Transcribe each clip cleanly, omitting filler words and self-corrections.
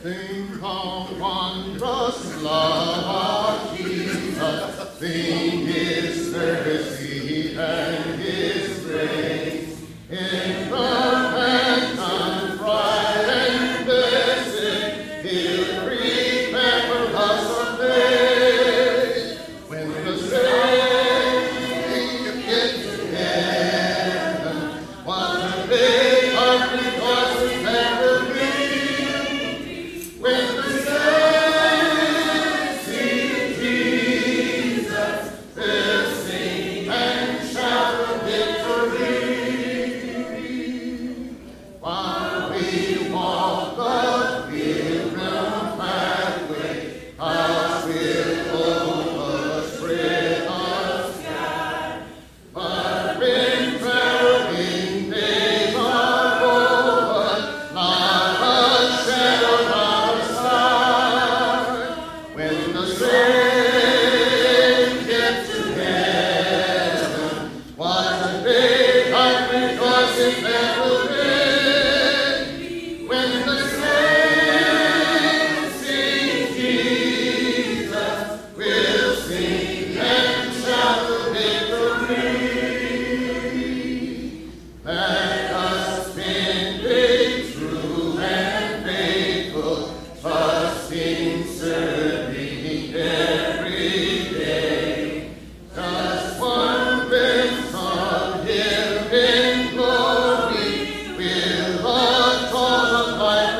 Think on wondrous love of Jesus. Think His mercy and His grace. In perfect and bright and blessed, He'll remember us our days. When the saints get to heaven, what a day of rejoicing there will be. When the saints see Jesus, they'll sing and shout a victory. While we walk the pilgrim pathway, how will over the spread of sky. But when traveling days are over, not a shadow of a sign. When the saints get to heaven, what a day of rejoicing there will be. When the saints see Jesus, we'll sing and shout the victory. Let us spend days true and faithful, trusting, serving every day. Just one glimpse of Him in glory will the toll of life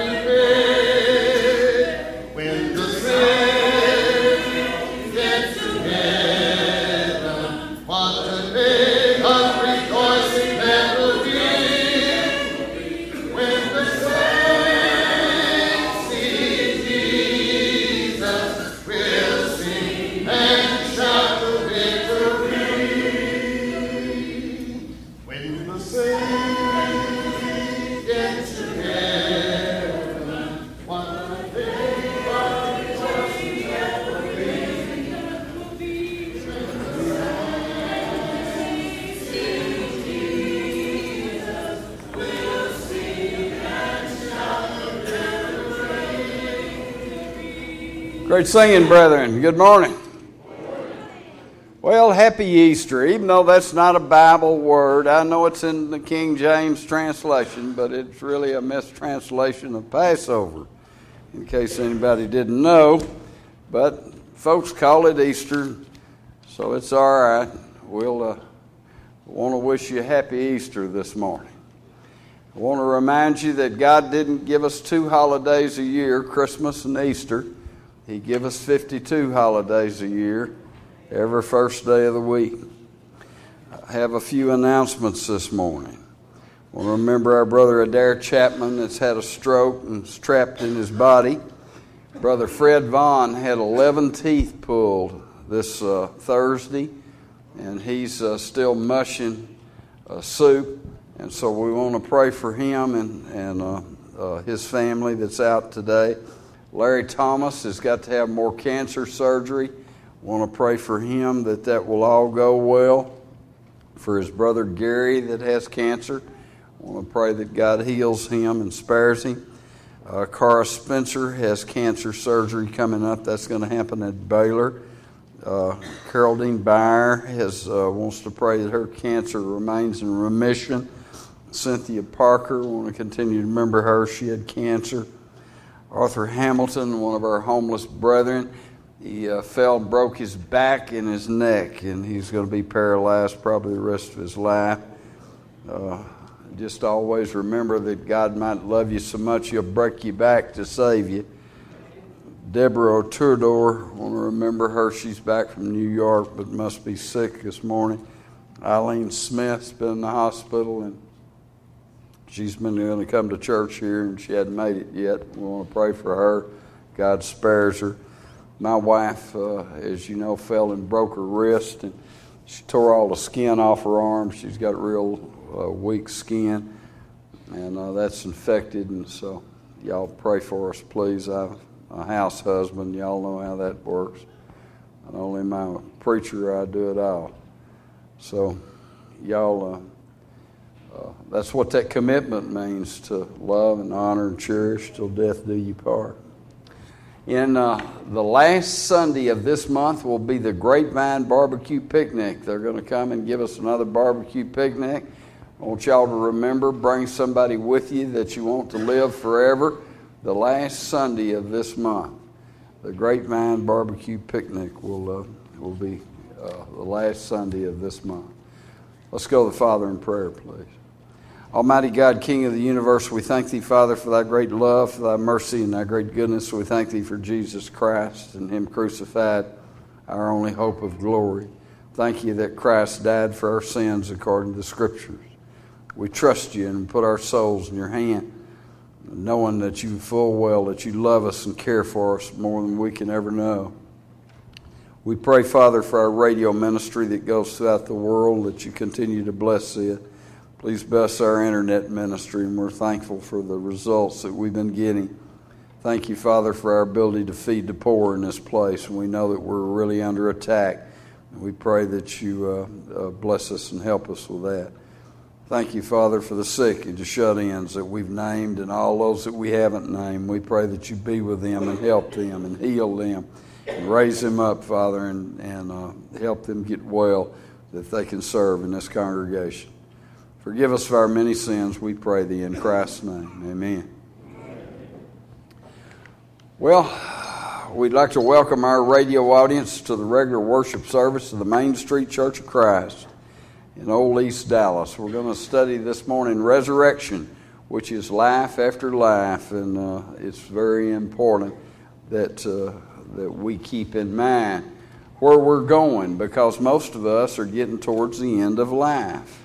repay. When the saints get to heaven, what a day of rejoicing there will be. When the saints see Jesus, we'll sing and shout the victory. When the saints get to heaven, what a day of rejoicing there will be. Great singing, brethren. Good morning. Well, happy Easter. Even though that's not a Bible word, I know it's in the King James translation, but it's really a mistranslation of Passover, in case anybody didn't know. But folks call it Easter, so it's all right. We'll want to wish you a happy Easter this morning. I want to remind you that God didn't give us 2 holidays a year, Christmas and Easter. He gave us 52 holidays a year, every first day of the week. I have a few announcements this morning. I want to remember our brother Adair Chapman that's had a stroke and is trapped in his body. Brother Fred Vaughn had 11 teeth pulled this Thursday, and he's still mushing soup. And so we want to pray for him and his family that's out today. Larry Thomas has got to have more cancer surgery. Want to pray for him that will all go well. For his brother Gary that has cancer, want to pray that God heals him and spares him. Cara Spencer has cancer surgery coming up. That's going to happen at Baylor. Carol Dean Byer wants to pray that her cancer remains in remission. Cynthia Parker, want to continue to remember her. She had cancer. Arthur Hamilton, one of our homeless brethren, he fell and broke his back and his neck, and he's going to be paralyzed probably the rest of his life. Just always remember that God might love you so much He'll break your back to save you. Deborah O'Turdor, want to remember her. She's back from New York but must be sick this morning. Eileen Smith's been in the hospital, and she's been going to come to church here, and she hadn't made it yet. We want to pray for her. God spares her. My wife, as you know, fell and broke her wrist, and she tore all the skin off her arm. She's got real weak skin, and that's infected, and so y'all pray for us, please. I'm a house husband. Y'all know how that works. Not only am I a preacher, I do it all. So y'all... that's what that commitment means, to love and honor and cherish till death do you part. In the last Sunday of this month will be the Grapevine Barbecue Picnic. They're going to come and give us another barbecue picnic. I want y'all to remember, bring somebody with you that you want to live forever. The last Sunday of this month, the Grapevine Barbecue Picnic will be the last Sunday of this month. Let's go to the Father in prayer, please. Almighty God, King of the universe, we thank Thee, Father, for Thy great love, for Thy mercy, and Thy great goodness. We thank Thee for Jesus Christ and Him crucified, our only hope of glory. Thank You that Christ died for our sins according to the Scriptures. We trust You and put our souls in Your hand, knowing that You full well, that You love us and care for us more than we can ever know. We pray, Father, for our radio ministry that goes throughout the world, that You continue to bless it. Please bless our internet ministry, and we're thankful for the results that we've been getting. Thank You, Father, for our ability to feed the poor in this place, and we know that we're really under attack. And we pray that You bless us and help us with that. Thank You, Father, for the sick and the shut-ins that we've named and all those that we haven't named. We pray that You be with them and help them and heal them and raise them up, Father, and help them get well that they can serve in this congregation. Forgive us for our many sins, we pray Thee in Christ's name. Amen. Well, we'd like to welcome our radio audience to the regular worship service of the Main Street Church of Christ in Old East Dallas. We're going to study this morning resurrection, which is life after life, and it's very important that we keep in mind where we're going, because most of us are getting towards the end of life.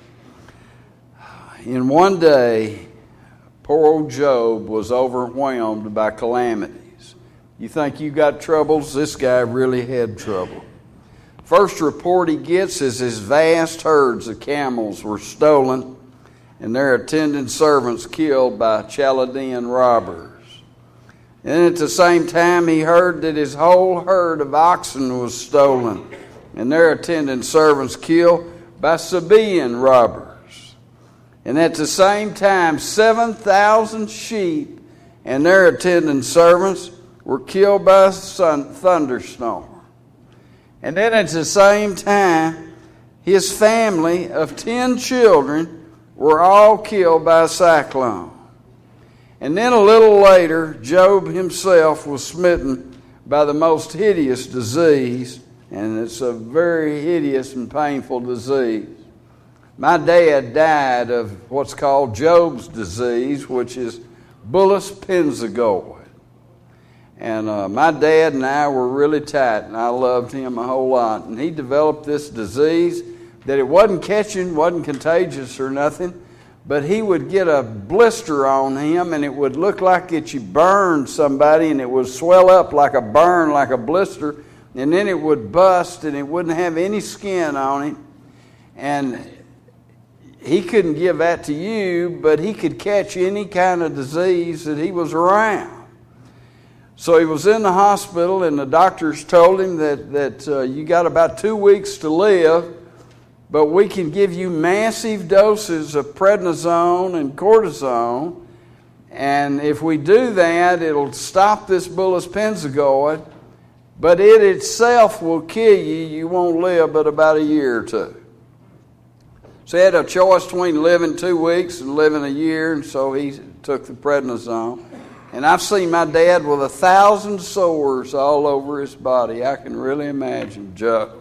In one day, poor old Job was overwhelmed by calamities. You think you got troubles? This guy really had trouble. First report he gets is his vast herds of camels were stolen and their attendant servants killed by Chaldean robbers. And at the same time, he heard that his whole herd of oxen was stolen and their attendant servants killed by Sabaean robbers. And at the same time, 7,000 sheep and their attendant servants were killed by a thunderstorm. And then at the same time, his family of 10 children were all killed by a cyclone. And then a little later, Job himself was smitten by the most hideous disease, and it's a very hideous and painful disease. My dad died of what's called Job's disease, which is bullous pemphigoid. And my dad and I were really tight, and I loved him a whole lot. And he developed this disease that it wasn't catching, wasn't contagious or nothing, but he would get a blister on him, and it would look like that you burned somebody, and it would swell up like a burn, like a blister, and then it would bust, and it wouldn't have any skin on it. And he couldn't give that to you, but he could catch any kind of disease that he was around. So he was in the hospital, and the doctors told him that you got about 2 weeks to live, but we can give you massive doses of prednisone and cortisone, and if we do that, it'll stop this bullous pemphigoid, but it itself will kill you. You won't live but about a year or two. So he had a choice between living 2 weeks and living a year, and so he took the prednisone. And I've seen my dad with 1,000 sores all over his body. I can really imagine Job.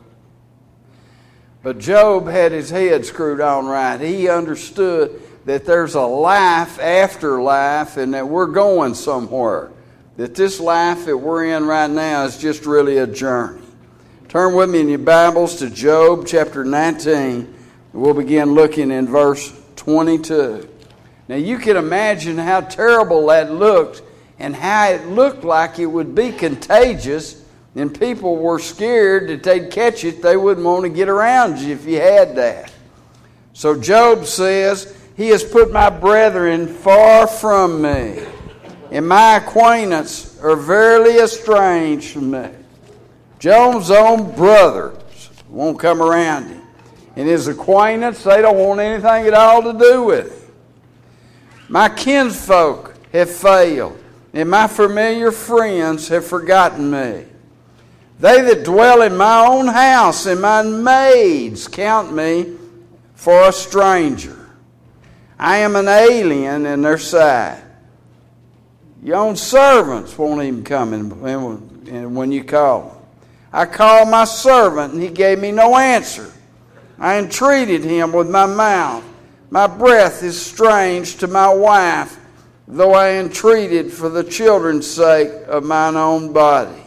But Job had his head screwed on right. He understood that there's a life after life and that we're going somewhere. That this life that we're in right now is just really a journey. Turn with me in your Bibles to Job chapter 19. We'll begin looking in verse 22. Now you can imagine how terrible that looked and how it looked like it would be contagious, and people were scared that they'd catch it. They wouldn't want to get around you if you had that. So Job says, He has put my brethren far from me, and my acquaintance are verily estranged from me. Job's own brothers won't come around him. And his acquaintance, they don't want anything at all to do with him. My kinsfolk have failed, and my familiar friends have forgotten me. They that dwell in my own house and my maids count me for a stranger. I am an alien in their sight. Your own servants won't even come in when you call them. I called my servant, and he gave me no answer. I entreated him with my mouth. My breath is strange to my wife, though I entreated for the children's sake of mine own body.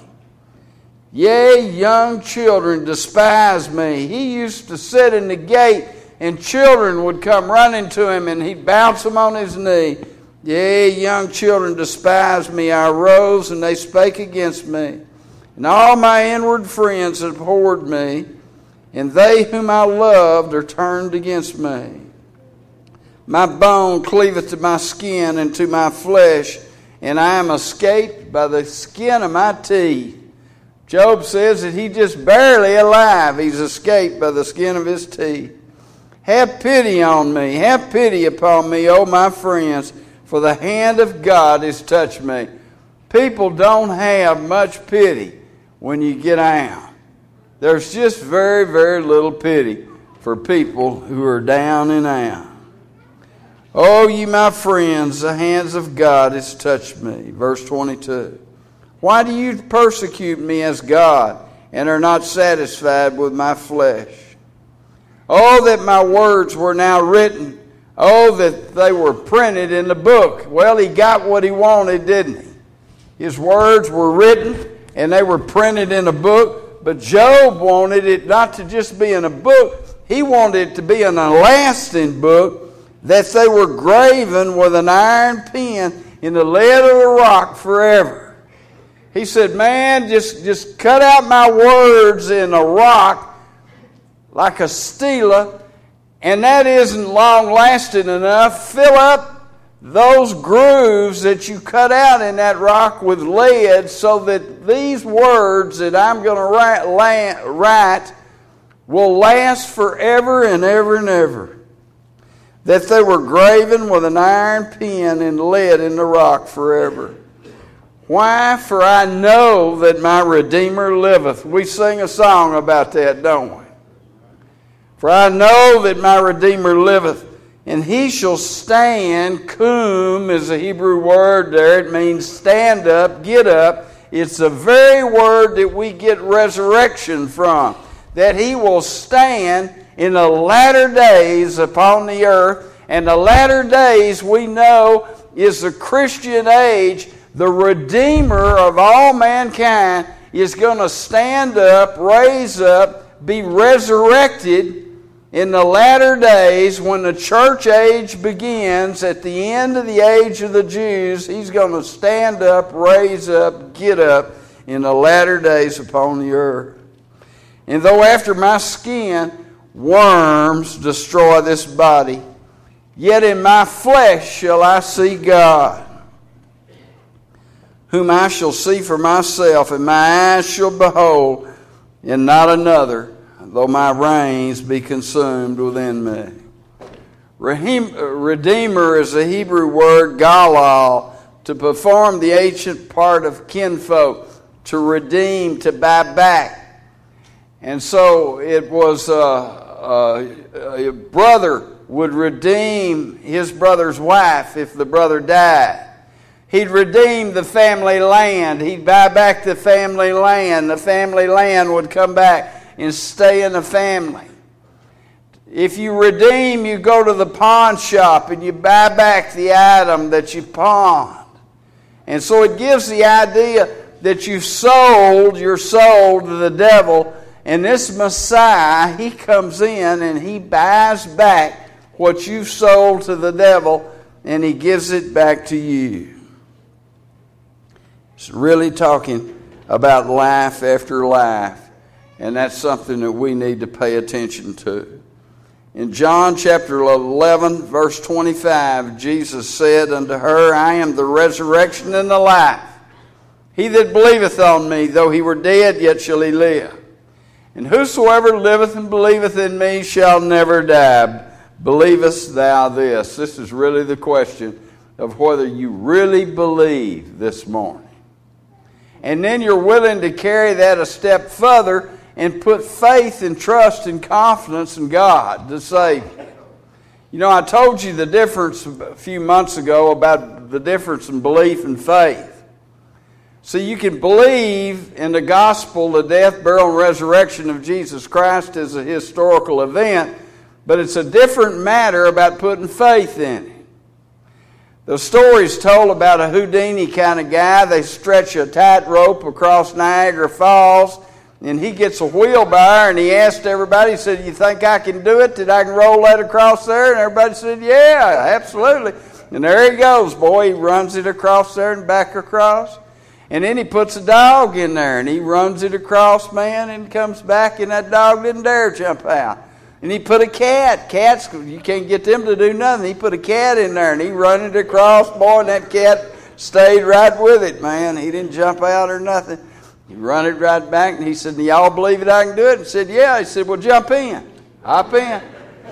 Yea, young children despise me. He used to sit in the gate, and children would come running to him, and he'd bounce them on his knee. Yea, young children despise me. I arose, and they spake against me. And all my inward friends abhorred me, and they whom I loved are turned against me. My bone cleaveth to my skin and to my flesh, and I am escaped by the skin of my teeth. Job says that he's just barely alive. He's escaped by the skin of his teeth. Have pity on me. Have pity upon me, O my friends, for the hand of God has touched me. People don't have much pity when you get down. There's just very, very little pity for people who are down and out. Oh, ye my friends, the hands of God has touched me. Verse 22. Why do you persecute me as God and are not satisfied with my flesh? Oh, that my words were now written. Oh, that they were printed in the book. Well, he got what he wanted, didn't he? His words were written and they were printed in a book. But Job wanted it not to just be in a book. He wanted it to be in a lasting book, that they were graven with an iron pen in the lead of the rock forever. He said, man, just cut out my words in a rock like a stela, and that isn't long-lasting enough. Fill up those grooves that you cut out in that rock with lead so that these words that I'm going to write will last forever and ever and ever. That they were graven with an iron pen and lead in the rock forever. Why? For I know that my Redeemer liveth. We sing a song about that, don't we? For I know that my Redeemer liveth, and he shall stand. Kum is a Hebrew word there. It means stand up, get up. It's the very word that we get resurrection from. That he will stand in the latter days upon the earth. And the latter days, we know, is the Christian age. The Redeemer of all mankind is going to stand up, raise up, be resurrected in the latter days when the church age begins. At the end of the age of the Jews, he's going to stand up, raise up, get up in the latter days upon the earth. And though after my skin worms destroy this body, yet in my flesh shall I see God, whom I shall see for myself, and my eyes shall behold, and not another, though my reins be consumed within me. Redeemer is a Hebrew word, galal, to perform the ancient part of kinfolk, to redeem, to buy back. And so it was a brother would redeem his brother's wife if the brother died. He'd redeem the family land. He'd buy back the family land. The family land would come back and stay in the family. If you redeem, you go to the pawn shop and you buy back the item that you pawned. And so it gives the idea that you're sold to the devil. And this Messiah, he comes in and he buys back what you've sold to the devil, and he gives it back to you. It's really talking about life after life, and that's something that we need to pay attention to. In John chapter 11, verse 25, Jesus said unto her, I am the resurrection and the life. He that believeth on me, though he were dead, yet shall he live. And whosoever liveth and believeth in me shall never die. Believest thou this? This is really the question of whether you really believe this morning. And then you're willing to carry that a step further and put faith and trust and confidence in God to save you. You know, I told you the difference a few months ago about the difference in belief and faith. See, you can believe in the gospel, the death, burial, and resurrection of Jesus Christ as a historical event, but it's a different matter about putting faith in it. The story's told about a Houdini kind of guy. They stretch a tightrope across Niagara Falls, and he gets a wheelbarrow, and he asked everybody, he said, "You think I can do it? That I can roll that across there?" And everybody said, "Yeah, absolutely." And there he goes, boy. He runs it across there and back across. And then he puts a dog in there, and he runs it across, man, and comes back, and that dog didn't dare jump out. And he put a cat. Cats, you can't get them to do nothing. He put a cat in there, and he run it across, boy, and that cat stayed right with it, man. He didn't jump out or nothing. He run it right back, and he said, "Do y'all believe it I can do it?" And said, "Yeah." He said, "Well, jump in. Hop in."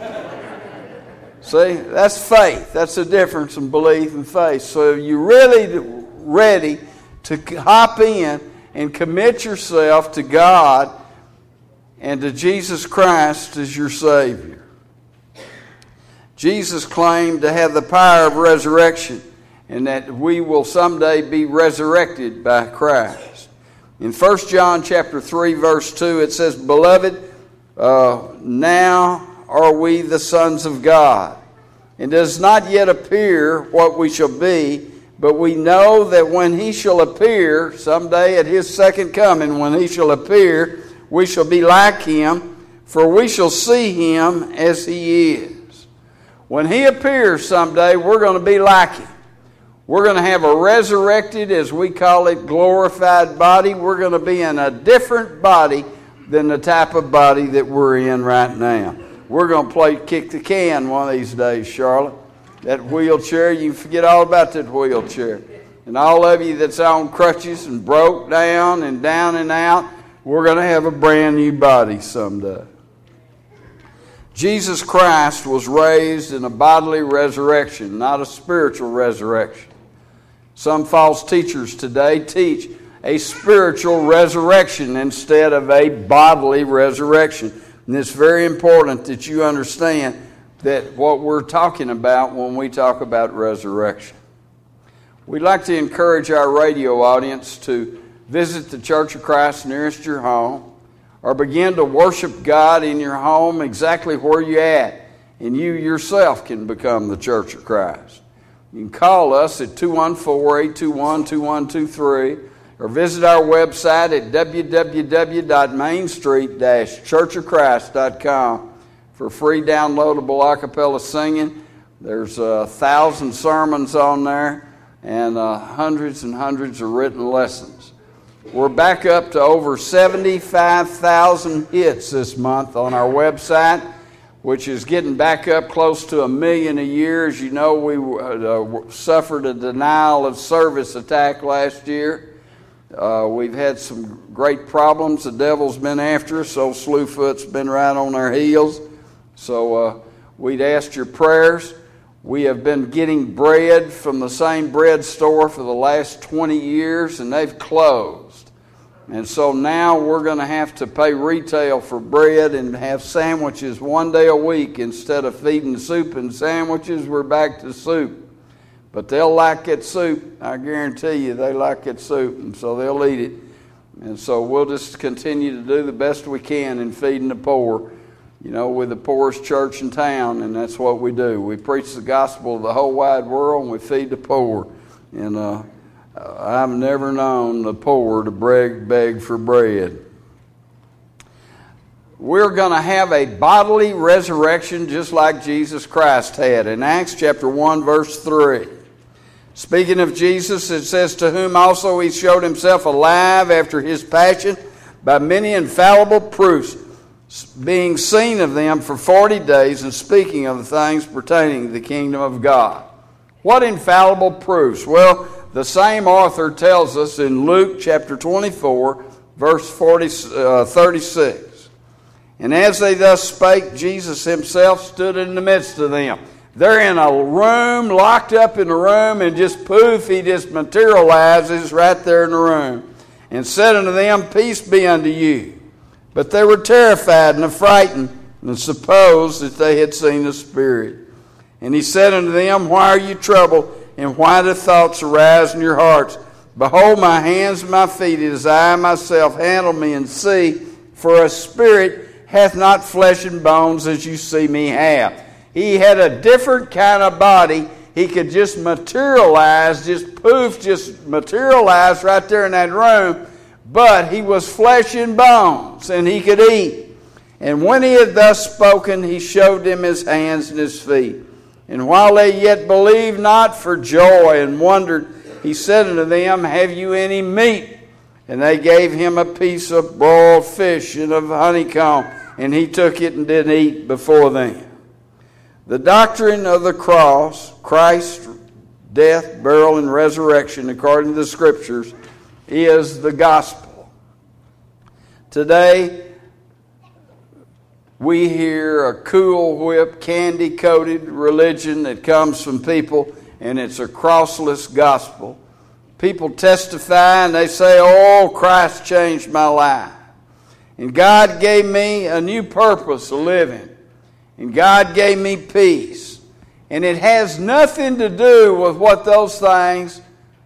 See, that's faith. That's the difference in belief and faith. So you're really ready to hop in and commit yourself to God and to Jesus Christ as your Savior. Jesus claimed to have the power of resurrection and that we will someday be resurrected by Christ. In 1 John chapter 3, verse 2, it says, "Beloved, now are we the sons of God. It does not yet appear what we shall be, but we know that when he shall appear, someday at his second coming, when he shall appear, we shall be like him, for we shall see him as he is." When he appears someday, we're going to be like him. We're going to have a resurrected, as we call it, glorified body. We're going to be in a different body than the type of body that we're in right now. We're going to play kick the can one of these days, Charlotte. That wheelchair, you can forget all about that wheelchair. And all of you that's on crutches and broke down and out, we're going to have a brand new body someday. Jesus Christ was raised in a bodily resurrection, not a spiritual resurrection. Some false teachers today teach a spiritual resurrection instead of a bodily resurrection. And it's very important that you understand that what we're talking about when we talk about resurrection. We'd like to encourage our radio audience to visit the Church of Christ nearest your home, or begin to worship God in your home exactly where you're at, and you yourself can become the Church of Christ. You can call us at 214-821-2123, or visit our website at www.mainstreet-churchofchrist.com for free downloadable a cappella singing. There's 1,000 sermons on there and hundreds and hundreds of written lessons. We're back up to over 75,000 hits this month on our website, which is getting back up close to 1 million a year. As you know, we suffered a denial of service attack last year. We've had some great problems. The devil's been after us. Old Slewfoot's been right on our heels. So we'd asked your prayers. We have been getting bread from the same bread store for the last 20 years, and they've closed. And so now we're going to have to pay retail for bread and have sandwiches one day a week. Instead of feeding soup and sandwiches, we're back to soup. But they'll like that soup. I guarantee you they like that soup, and so they'll eat it. And so we'll just continue to do the best we can in feeding the poor. You know, we're the poorest church in town, and that's what we do. We preach the gospel to the whole wide world, and we feed the poor. And I've never known the poor to beg for bread. We're going to have a bodily resurrection just like Jesus Christ had. In Acts chapter 1, verse 3. Speaking of Jesus, it says, "To whom also he showed himself alive after his passion by many infallible proofs, being seen of them for 40 days and speaking of the things pertaining to the kingdom of God." What infallible proofs? Well, the same author tells us in Luke chapter 24, verse 36. "And as they thus spake, Jesus himself stood in the midst of them." They're in a room, locked up in a room, and just poof, he just materializes right there in the room. And said unto them, Peace be unto you. But they were terrified and affrighted, and supposed that they had seen a spirit. And he said unto them, Why are you troubled, and why do thoughts arise in your hearts? Behold, my hands and my feet, it is I myself. Handle me and see, for a spirit hath not flesh and bones as you see me have. He had a different kind of body. He could just materialize, just poof, just materialize right there in that room. But he was flesh and bones, and he could eat. And when he had thus spoken, he showed them his hands and his feet. And while they yet believed not for joy and wondered, he said unto them, Have you any meat? And they gave him a piece of broiled fish and of honeycomb, and he took it and did eat before them. The doctrine of the cross, Christ's death, burial, and resurrection, according to the Scriptures, is the gospel. Today, we hear a Cool Whip, candy-coated religion that comes from people, and it's a crossless gospel. People testify and they say, Oh, Christ changed my life. And God gave me a new purpose of living. And God gave me peace. And it has nothing to do with what those things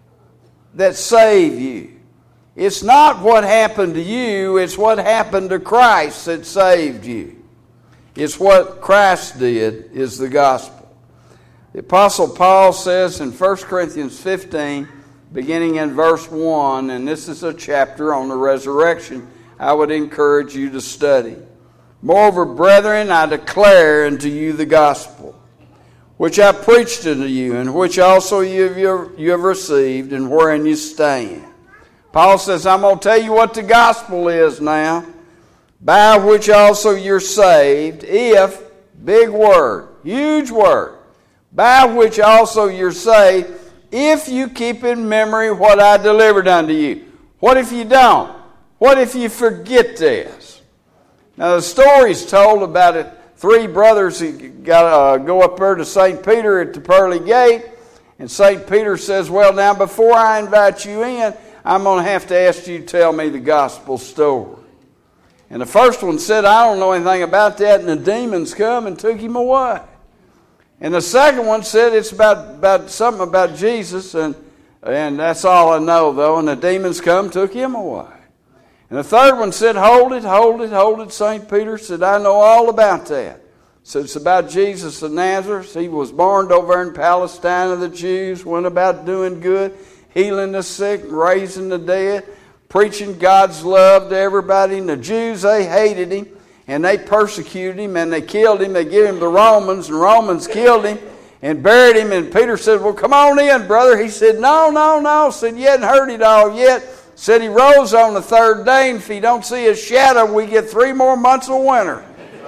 that save you. It's not what happened to you, it's what happened to Christ that saved you. It's what Christ did is the gospel. The Apostle Paul says in 1 Corinthians 15, beginning in verse 1, and this is a chapter on the resurrection I would encourage you to study. Moreover, brethren, I declare unto you the gospel, which I preached unto you, and which also you have received, and wherein you stand. Paul says, I'm going to tell you what the gospel is now, by which also you're saved, if, big word, huge word, by which also you're saved, if you keep in memory what I delivered unto you. What if you don't? What if you forget this? Now the story's told about it. Three brothers got to go up there to St. Peter at the pearly gate, and St. Peter says, well, now before I invite you in, I'm going to have to ask you to tell me the gospel story. And the first one said, I don't know anything about that, and the demons come and took him away. And the second one said it's about something about Jesus, and that's all I know, though, and the demons come took him away. And the third one said, hold it. St. Peter said, I know all about that. So it's about Jesus of Nazareth. He was born over in Palestine of the Jews, went about doing good, healing the sick, raising the dead, preaching God's love to everybody. And the Jews, they hated him, and they persecuted him, and they killed him. They gave him to Romans, and Romans killed him and buried him. And Peter said, well, come on in, brother. He said, no. Said, you hadn't heard it all yet. Said he rose on the third day, and if he don't see his shadow, we get 3 more months of winter.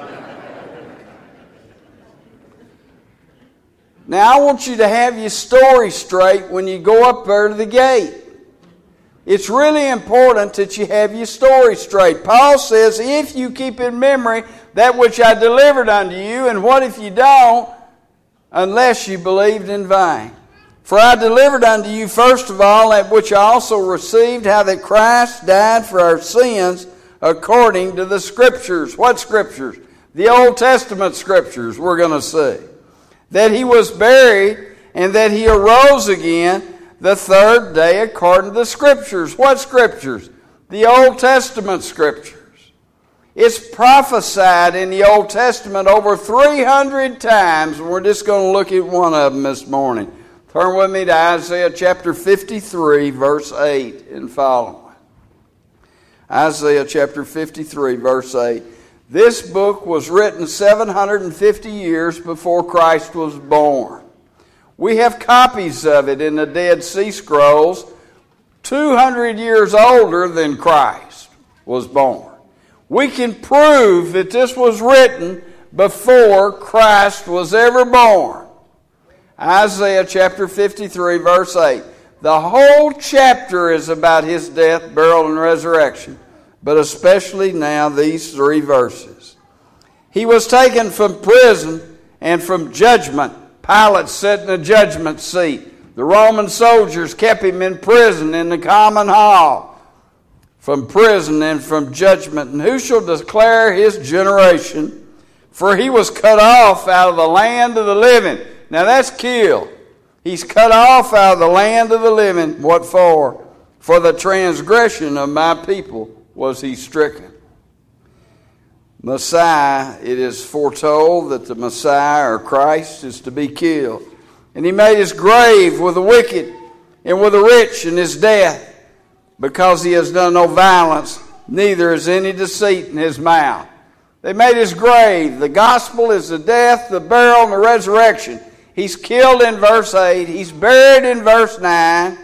Now, I want you to have your story straight when you go up there to the gate. It's really important that you have your story straight. Paul says, if you keep in memory that which I delivered unto you, and what if you don't, unless you believed in vain? For I delivered unto you first of all that which I also received, how that Christ died for our sins according to the Scriptures. What Scriptures? The Old Testament Scriptures we're going to see. That he was buried and that he arose again the third day according to the Scriptures. What Scriptures? The Old Testament Scriptures. It's prophesied in the Old Testament over 300 times, and we're just going to look at one of them this morning. Turn with me to Isaiah chapter 53, verse 8 and following. Isaiah chapter 53, verse 8. This book was written 750 years before Christ was born. We have copies of it in the Dead Sea Scrolls 200 years older than Christ was born. We can prove that this was written before Christ was ever born. Isaiah chapter 53, verse 8. The whole chapter is about his death, burial, and resurrection, but especially now these 3 verses. He was taken from prison and from judgment. Pilate sat in the judgment seat. The Roman soldiers kept him in prison in the common hall, from prison and from judgment. And who shall declare his generation? For he was cut off out of the land of the living. Now that's killed. He's cut off out of the land of the living. What for? For the transgression of my people was he stricken. Messiah, it is foretold that the Messiah or Christ is to be killed. And he made his grave with the wicked and with the rich in his death, because he has done no violence, neither is any deceit in his mouth. They made his grave. The gospel is the death, the burial, and the resurrection. He's killed in verse 8. He's buried in verse 9.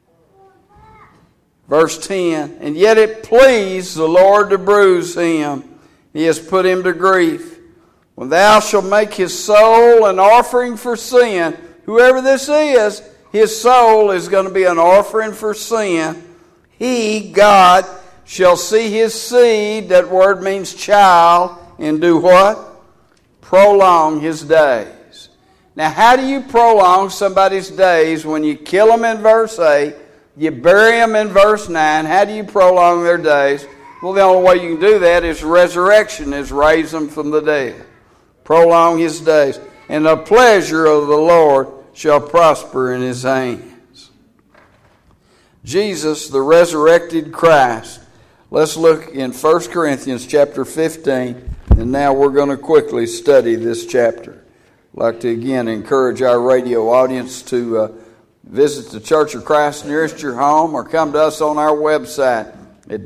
Verse 10. And yet it pleased the Lord to bruise him. He has put him to grief. When thou shalt make his soul an offering for sin, whoever this is, his soul is going to be an offering for sin. He, God, shall see his seed, that word means child, and do what? Prolong his days. Now, how do you prolong somebody's days when you kill them in verse 8, you bury them in verse 9? How do you prolong their days? Well, the only way you can do that is resurrection, is raise them from the dead. Prolong his days. And the pleasure of the Lord shall prosper in his hands. Jesus, the resurrected Christ. Let's look in 1 Corinthians chapter 15, and now we're going to quickly study this chapter. I'd like to again encourage our radio audience to visit the Church of Christ nearest your home, or come to us on our website at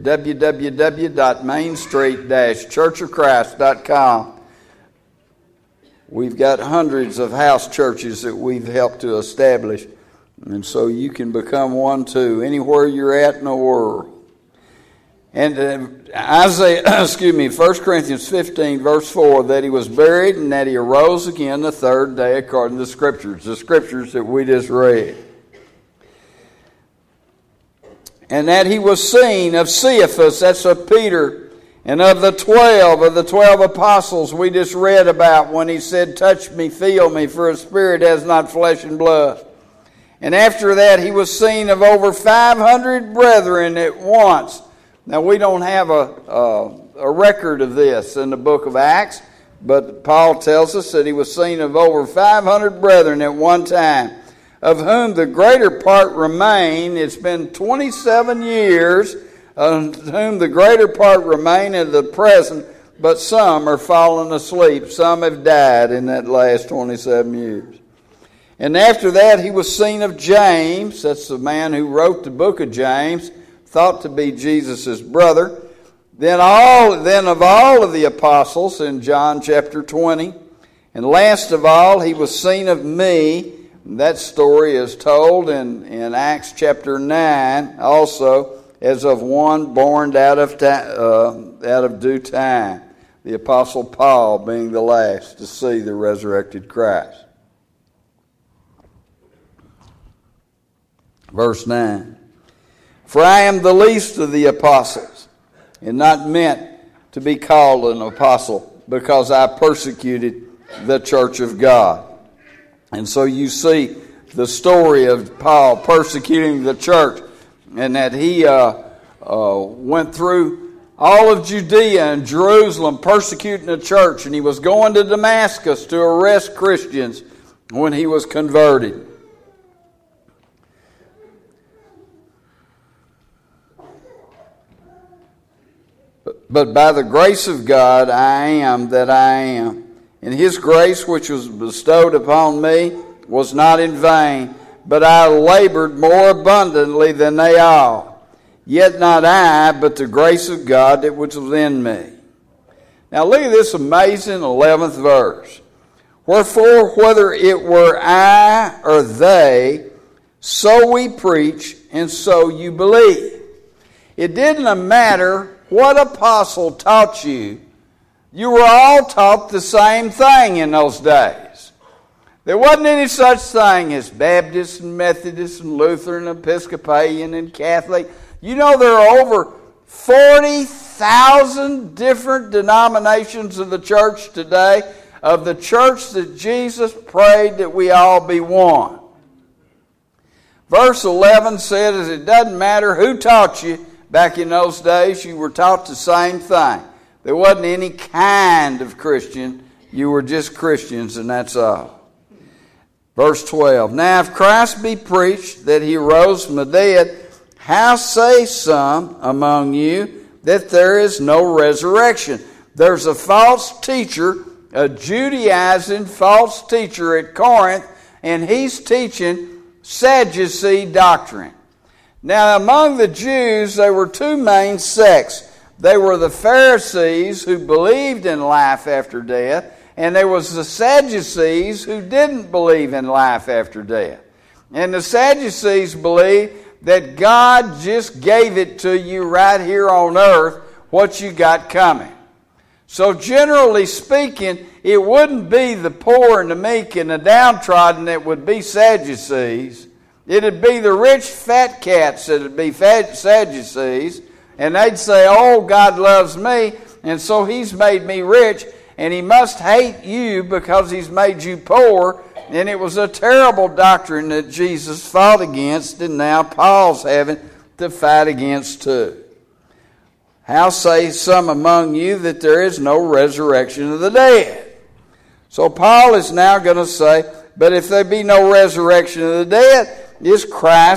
www.mainstreet-churchofchrist.com. We've got hundreds of house churches that we've helped to establish, and so you can become one too, anywhere you're at in the world. And 1 Corinthians 15, verse 4, that he was buried and that he arose again the third day according to the Scriptures that we just read. And that he was seen of Cephas, that's of Peter, and of the 12 apostles we just read about when he said, touch me, feel me, for a spirit has not flesh and blood. And after that he was seen of over 500 brethren at once. Now we don't have a record of this in the book of Acts, but Paul tells us that he was seen of over 500 brethren at one time, of whom the greater part remain. It's been 27 years, of whom the greater part remain at the present, but some are fallen asleep. Some have died in that last 27 years. And after that he was seen of James, that's the man who wrote the book of James, thought to be Jesus' brother. Then of all of the apostles in John chapter 20. And last of all he was seen of me. That story is told in Acts chapter 9 also, as of one born out of due time. The Apostle Paul being the last to see the resurrected Christ. Verse 9. For I am the least of the apostles, and not meant to be called an apostle, because I persecuted the church of God. And so you see the story of Paul persecuting the church, and that he went through all of Judea and Jerusalem persecuting the church, and he was going to Damascus to arrest Christians when he was converted. But by the grace of God I am that I am. And his grace which was bestowed upon me was not in vain, but I labored more abundantly than they all. Yet not I, but the grace of God that which was in me. Now look at this amazing 11th verse. Wherefore, whether it were I or they, so we preach, and so you believe. It didn't matter what apostle taught you. You were all taught the same thing in those days. There wasn't any such thing as Baptist and Methodist and Lutheran and Episcopalian and Catholic. You know there are over 40,000 different denominations of the church today. of the church that Jesus prayed that we all be one. Verse 11 says, it doesn't matter who taught you. Back in those days, you were taught the same thing. There wasn't any kind of Christian. You were just Christians, and that's all. Verse 12, now if Christ be preached that he rose from the dead, how say some among you that there is no resurrection? There's a false teacher, a Judaizing false teacher at Corinth, and he's teaching Sadducee doctrine. Now among the Jews there were two main sects. They were the Pharisees who believed in life after death, and there was the Sadducees who didn't believe in life after death. And the Sadducees believed that God just gave it to you right here on earth, what you got coming. So generally speaking, it wouldn't be the poor and the meek and the downtrodden that would be Sadducees. It'd be the rich fat cats that would be Sadducees. And they'd say, oh, God loves me, and so he's made me rich, and he must hate you because he's made you poor. And it was a terrible doctrine that Jesus fought against, and now Paul's having to fight against too. How say some among you that there is no resurrection of the dead? So Paul is now going to say, but if there be no resurrection of the dead, is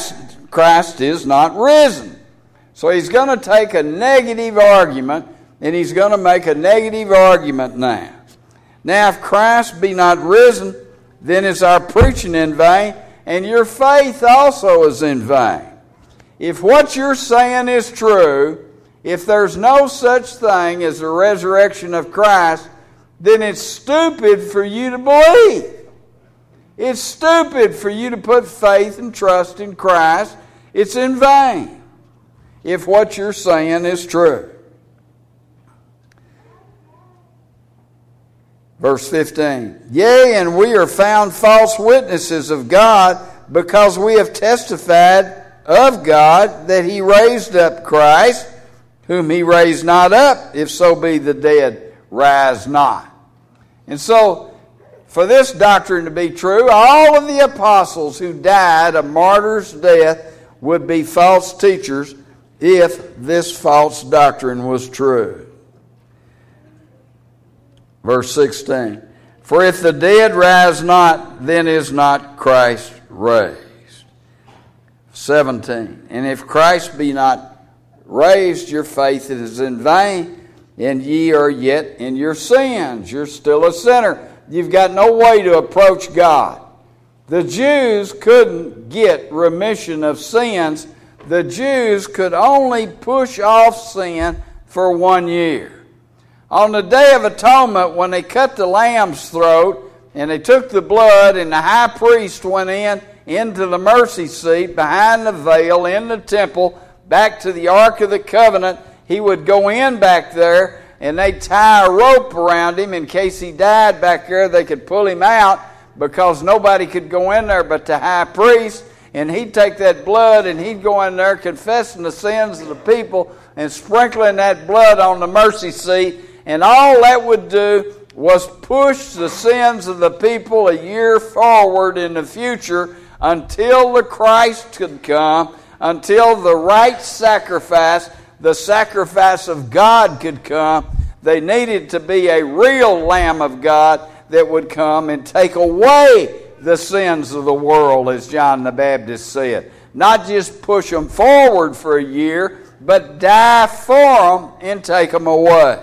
Christ is not risen. So he's going to take a negative argument, and he's going to make a negative argument now. Now if Christ be not risen, then is our preaching in vain, and your faith also is in vain. If what you're saying is true, if there's no such thing as the resurrection of Christ, then it's stupid for you to believe. It's stupid for you to put faith and trust in Christ. It's in vain if what you're saying is true. Verse 15, yea, and we are found false witnesses of God, because we have testified of God that he raised up Christ, whom he raised not up, if so be the dead rise not. And so, for this doctrine to be true, all of the apostles who died a martyr's death would be false teachers if this false doctrine was true. Verse 16, for if the dead rise not, then is not Christ raised. 17, and if Christ be not raised, your faith is in vain, and ye are yet in your sins. You're still a sinner. You've got no way to approach God. The Jews couldn't get remission of sins. The Jews could only push off sin for 1 year. On the Day of Atonement, when they cut the lamb's throat, and they took the blood, and the high priest went into the mercy seat behind the veil in the temple, back to the Ark of the Covenant, he would go in back there, and they'd tie a rope around him in case he died back there. They could pull him out because nobody could go in there but the high priest, and he'd take that blood and he'd go in there confessing the sins of the people and sprinkling that blood on the mercy seat, and all that would do was push the sins of the people a year forward in the future until the Christ could come, until the right sacrifice, the sacrifice of God, could come. They needed to be a real Lamb of God that would come and take away the sins of the world, as John the Baptist said. Not just push them forward for a year, but die for them and take them away.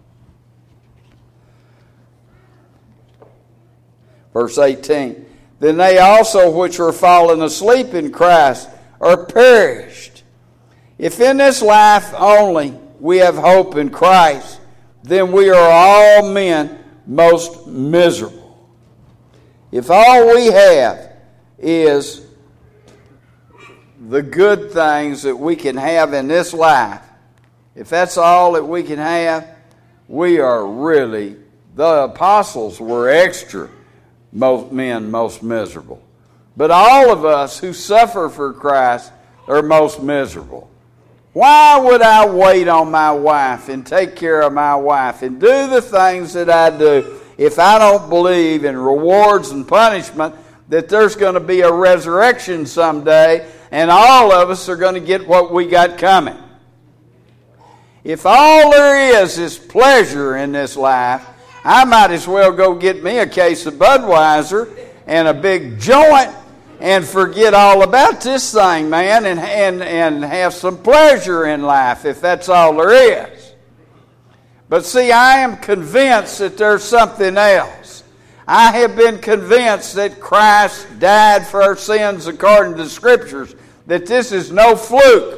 Verse 18, then they also which were fallen asleep in Christ are perished. If in this life only we have hope in Christ, then we are all men most miserable. If all we have is the good things that we can have in this life, if that's all that we can have, we are really, the apostles were extra men most miserable. But all of us who suffer for Christ are most miserable. Why would I wait on my wife and take care of my wife and do the things that I do if I don't believe in rewards and punishment, that there's going to be a resurrection someday, and all of us are going to get what we got coming. If all there is pleasure in this life, I might as well go get me a case of Budweiser and a big joint and forget all about this thing, man, and have some pleasure in life, if that's all there is. But see, I am convinced that there's something else. I have been convinced that Christ died for our sins according to the Scriptures, that this is no fluke,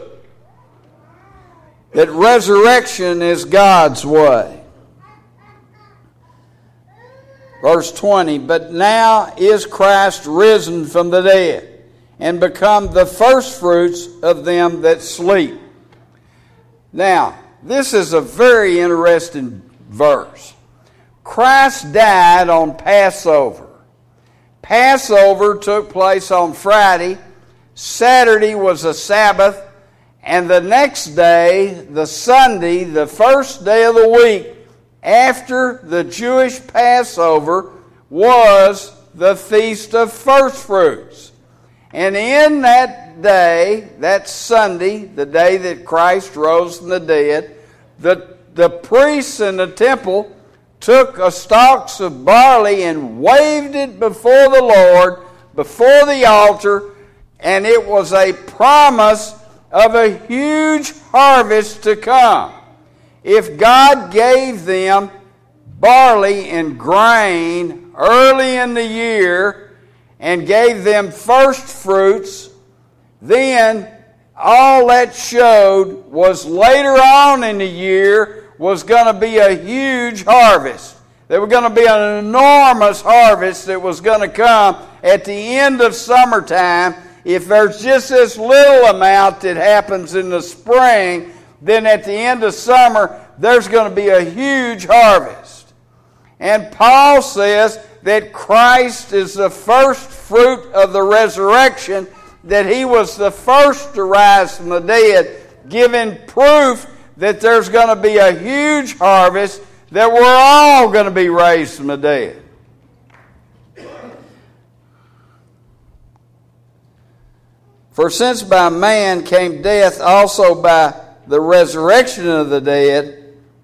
that resurrection is God's way. Verse 20, but now is Christ risen from the dead, and become the firstfruits of them that sleep. Now, this is a very interesting verse. Christ died on Passover. Passover took place on Friday. Saturday was a Sabbath. And the next day, the Sunday, the first day of the week, after the Jewish Passover, was the Feast of Firstfruits. And in that day, that Sunday, the day that Christ rose from the dead, the priests in the temple took a stalks of barley and waved it before the Lord, before the altar, and it was a promise of a huge harvest to come. If God gave them barley and grain early in the year and gave them first fruits, then all that showed was later on in the year was going to be a huge harvest. There was going to be an enormous harvest that was going to come at the end of summertime. If there's just this little amount that happens in the spring, then at the end of summer, there's going to be a huge harvest. And Paul says that Christ is the first fruit of the resurrection, that he was the first to rise from the dead, giving proof that there's going to be a huge harvest, that we're all going to be raised from the dead. For since by man came death, also by the resurrection of the dead,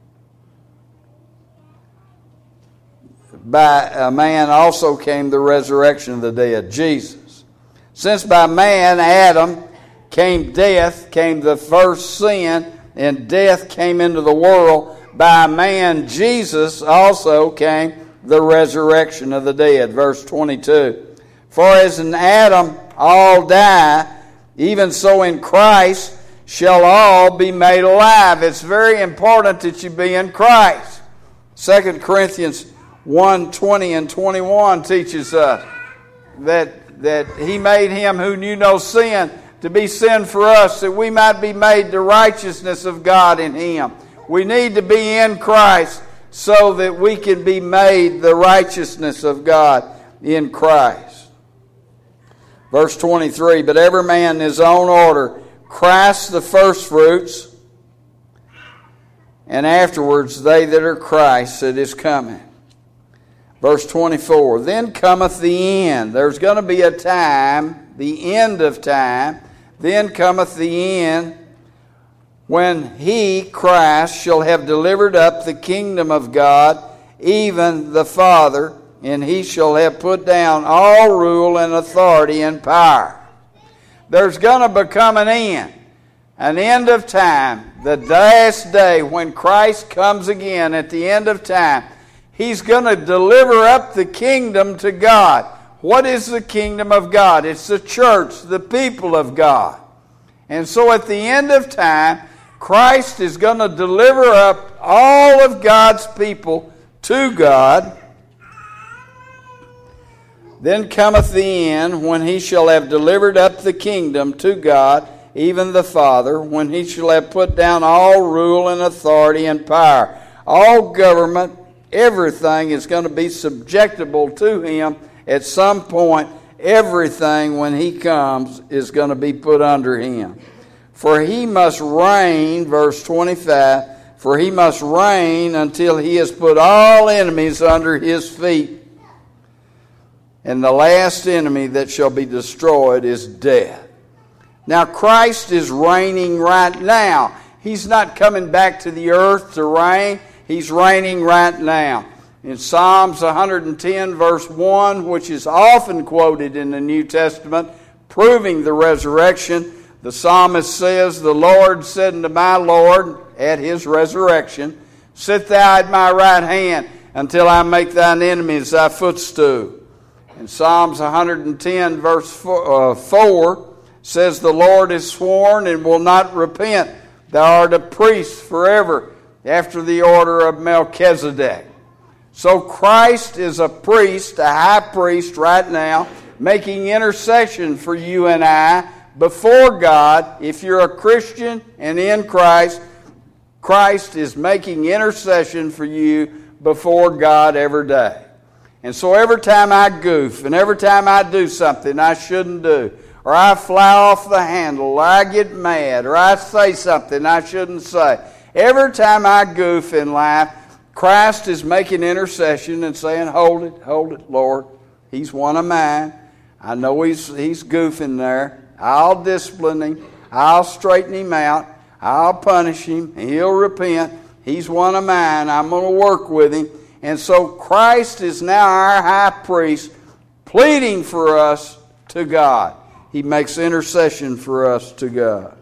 by a man also came the resurrection of the dead, Jesus. Since by man, Adam, came death, came the first sin, and death came into the world, by a man, Jesus, also came the resurrection of the dead. Verse 22. For as in Adam all die, even so in Christ shall all be made alive. It's very important that you be in Christ. 2 Corinthians 1:20 and 21 teaches us that he made him who knew no sin to be sin for us, that we might be made the righteousness of God in him. We need to be in Christ so that we can be made the righteousness of God in Christ. Verse 23, but every man in his own order, Christ the firstfruits, and afterwards they that are Christ that is coming. Verse 24, then cometh the end. There's going to be a time, the end of time. Then cometh the end, when he, Christ, shall have delivered up the kingdom of God, even the Father, and he shall have put down all rule and authority and power. There's going to become an end of time, the last day when Christ comes again at the end of time. He's going to deliver up the kingdom to God. What is the kingdom of God? It's the church, the people of God. And so at the end of time, Christ is going to deliver up all of God's people to God. Then cometh the end, when he shall have delivered up the kingdom to God, even the Father, when he shall have put down all rule and authority and power. All government, everything is going to be subjectable to him at some point. Everything, when he comes, is going to be put under him. For he must reign, verse 25, for he must reign until he has put all enemies under his feet. And the last enemy that shall be destroyed is death. Now Christ is reigning right now. He's not coming back to the earth to reign. He's reigning right now. In Psalms 110 verse 1, which is often quoted in the New Testament, proving the resurrection, the psalmist says, "The Lord said unto my Lord at his resurrection, Sit thou at my right hand until I make thine enemies thy footstool." And Psalms 110 verse 4 says, "The Lord has sworn and will not repent. Thou art a priest forever after the order of Melchizedek." So Christ is a priest, a high priest right now, making intercession for you and I before God. If you're a Christian and in Christ, Christ is making intercession for you before God every day. And so every time I goof and every time I do something I shouldn't do, or I fly off the handle, or I get mad, or I say something I shouldn't say, every time I goof in life, Christ is making intercession and saying, hold it, Lord. He's one of mine. I know he's goofing there. I'll discipline him. I'll straighten him out. I'll punish him. He'll repent. He's one of mine. I'm going to work with him. And so Christ is now our high priest, pleading for us to God. He makes intercession for us to God.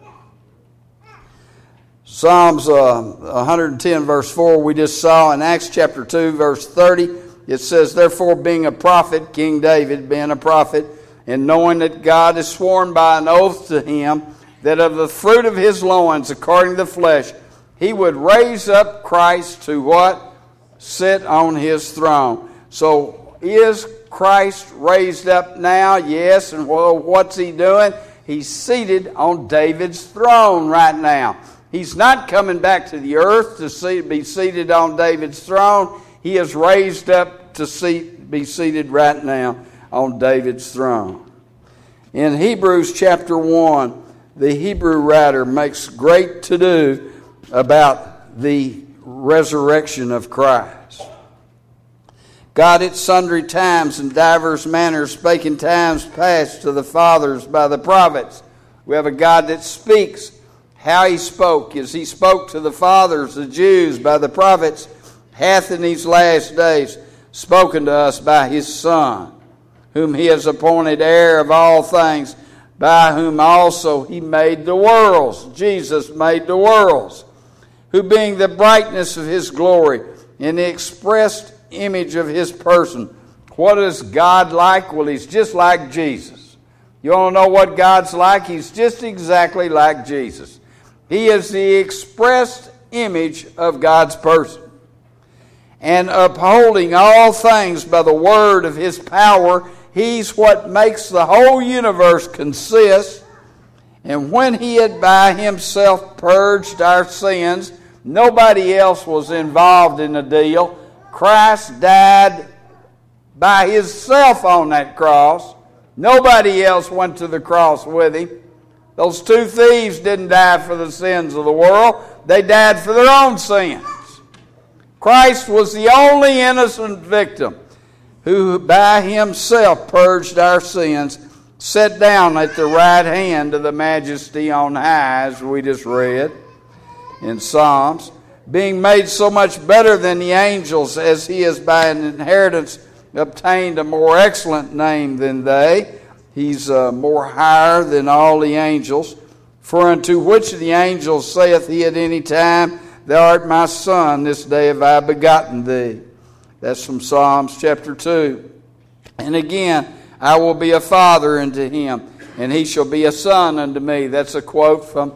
Psalms 110 verse 4 we just saw. In Acts chapter 2 verse 30, it says, "Therefore being a prophet," King David being a prophet, "and knowing that God has sworn by an oath to him that of the fruit of his loins, according to the flesh, he would raise up Christ to" what? "Sit on his throne." So is Christ raised up now? Yes. And well, what's he doing? He's seated on David's throne right now. He's not coming back to the earth to be seated on David's throne. He is raised up to be seated right now on David's throne. In Hebrews chapter 1, the Hebrew writer makes great to-do about the resurrection of Christ. "God at sundry times and divers manners spake in times past to the fathers by the prophets." We have a God that speaks. How he spoke is he spoke to the fathers, the Jews, by the prophets, hath in these last days spoken to us by his Son, whom he has appointed heir of all things, by whom also he made the worlds. Jesus made the worlds. "Who being the brightness of his glory, and the expressed image of his person." What is God like? Well, he's just like Jesus. You want to know what God's like? He's just exactly like Jesus. He is the expressed image of God's person. "And upholding all things by the word of his power," he's what makes the whole universe consist. "And when he had by himself purged our sins," nobody else was involved in the deal. Christ died by himself on that cross. Nobody else went to the cross with him. Those two thieves didn't die for the sins of the world. They died for their own sins. Christ was the only innocent victim who by himself purged our sins, sat down at the right hand of the Majesty on high, as we just read in Psalms, "being made so much better than the angels, as he has by an inheritance obtained a more excellent name than they." He's more higher than all the angels. "For unto which of the angels saith he at any time, Thou art my son, this day have I begotten thee." That's from Psalms chapter 2. "And again, I will be a father unto him, and he shall be a son unto me." That's a quote from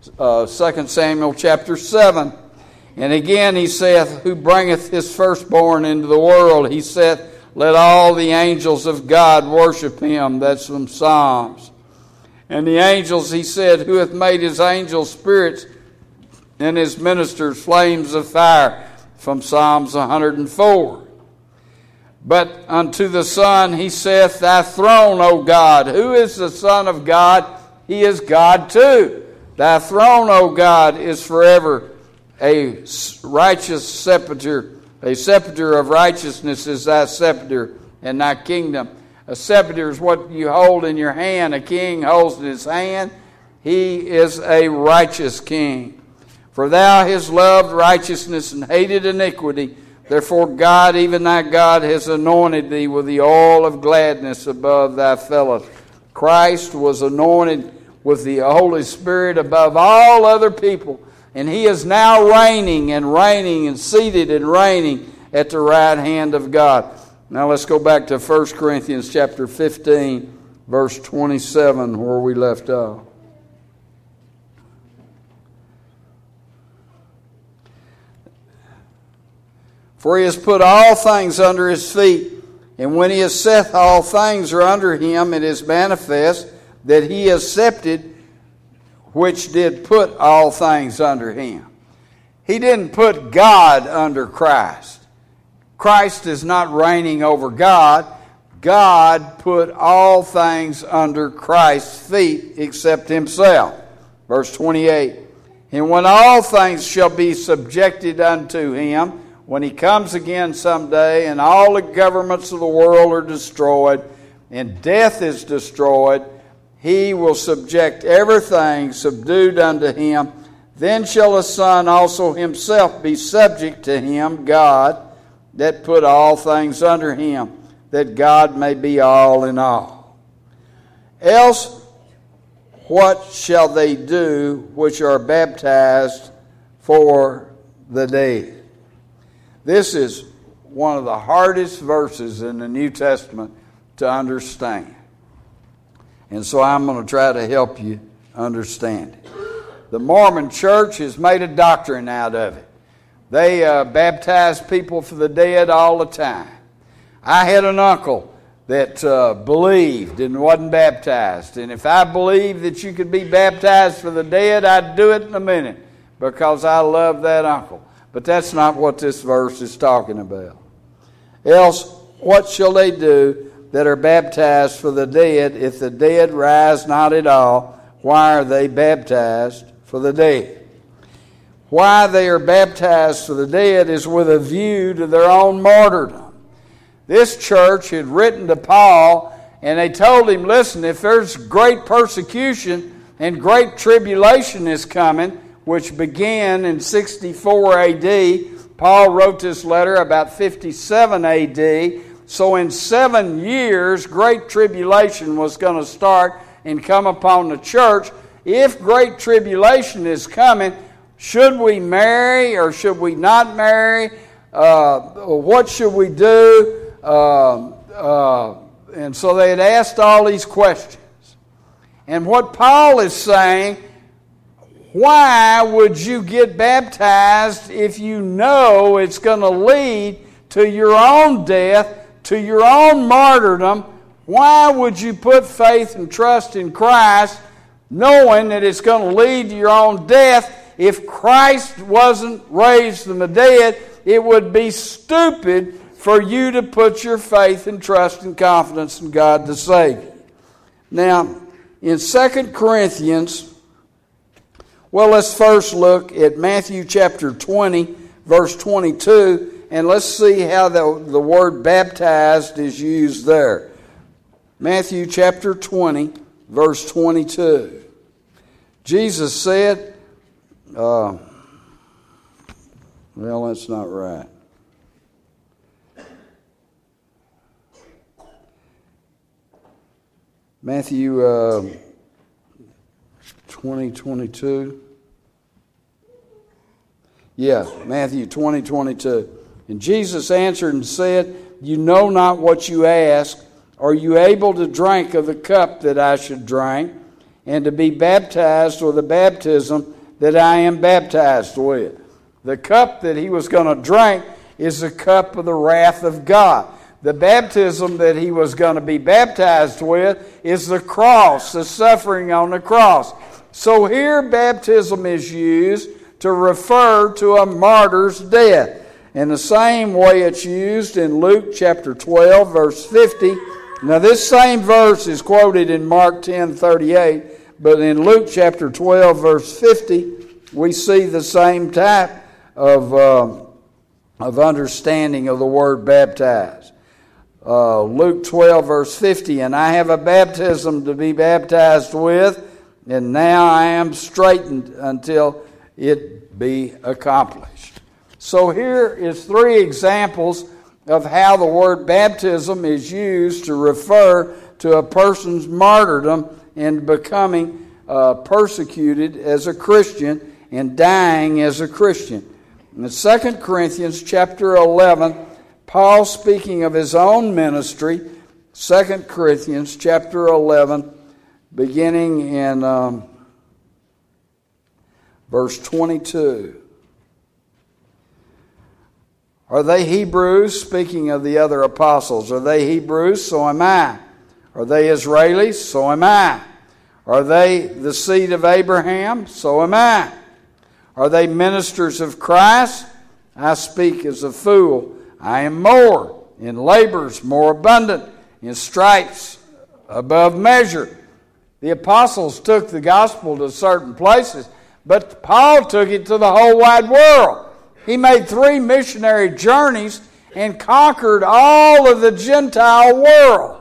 2 Samuel chapter 7. "And again he saith, Who bringeth his firstborn into the world? He saith, Let all the angels of God worship him." That's from Psalms. "And the angels," he said, "who hath made his angels spirits and his ministers flames of fire." From Psalms 104. "But unto the Son he saith, Thy throne, O God." Who is the Son of God? He is God too. "Thy throne, O God, is forever a righteous scepter, a scepter of righteousness is thy scepter and thy kingdom. A scepter is what you hold in your hand. A king holds in his hand. He is a righteous king. For thou hast loved righteousness and hated iniquity. Therefore God, even thy God, has anointed thee with the oil of gladness above thy fellows. Christ was anointed with the Holy Spirit above all other people. And he is now reigning and seated and reigning at the right hand of God. Now let's go back to 1 Corinthians chapter 15, verse 27, where we left off. For he has put all things under his feet, and when he has set all things are under him, it is manifest that he accepted which did put all things under him. He didn't put God under Christ. Christ is not reigning over God. God put all things under Christ's feet except himself. Verse 28, and when all things shall be subjected unto him, when he comes again someday, and all the governments of the world are destroyed, and death is destroyed, he will subject everything subdued unto him. Then shall the Son also himself be subject to him, God, that put all things under him, that God may be all in all. Else, what shall they do which are baptized for the dead? This is one of the hardest verses in the New Testament to understand. And so I'm going to try to help you understand it. The Mormon Church has made a doctrine out of it. They baptize people for the dead all the time. I had an uncle that believed and wasn't baptized. And if I believed that you could be baptized for the dead, I'd do it in a minute because I love that uncle. But that's not what this verse is talking about. Else, what shall they do that are baptized for the dead if the dead rise not at all? Why are they baptized for the dead? Why they are baptized for the dead is with a view to their own martyrdom. This church had written to Paul, and they told him, listen, if there's great persecution and great tribulation is coming, which began in 64 A.D., Paul wrote this letter about 57 A.D., so in 7 years, great tribulation was going to start and come upon the church. If great tribulation is coming, should we marry or should we not marry? What should we do? And so they had asked all these questions. And what Paul is saying, why would you get baptized if you know it's going to lead to your own death, to your own martyrdom? Why would you put faith and trust in Christ knowing that it's going to lead to your own death? If Christ wasn't raised from the dead, it would be stupid for you to put your faith and trust and confidence in God to save you. Now, in 2 Corinthians, well, let's first look at Matthew chapter 20, verse 22, and let's see how the word baptized is used there. Matthew chapter 20, verse 22. Jesus said, well, that's not right. Matthew 20:22. Yeah, Matthew 20:22. And Jesus answered and said, you know not what you ask. Are you able to drink of the cup that I should drink, and to be baptized with the baptism that I am baptized with? The cup that he was going to drink is the cup of the wrath of God. The baptism that he was going to be baptized with is the cross, the suffering on the cross. So here baptism is used to refer to a martyr's death. In the same way it's used in Luke chapter 12, verse 50. Now this same verse is quoted in Mark 10:38, but in Luke chapter 12, verse 50, we see the same type of understanding of the word baptize. Luke 12, verse 50, and I have a baptism to be baptized with, and now I am straitened until it be accomplished. So here is 3 examples of how the word baptism is used to refer to a person's martyrdom and becoming persecuted as a Christian and dying as a Christian. In 2 Corinthians chapter 11, Paul speaking of his own ministry, 2 Corinthians chapter 11, beginning in verse 22. Are they Hebrews? Speaking of the other apostles. Are they Hebrews? So am I. Are they Israelis? So am I. Are they the seed of Abraham? So am I. Are they ministers of Christ? I speak as a fool. I am more, in labors more abundant, in stripes above measure. The apostles took the gospel to certain places, but Paul took it to the whole wide world. He made 3 missionary journeys and conquered all of the Gentile world.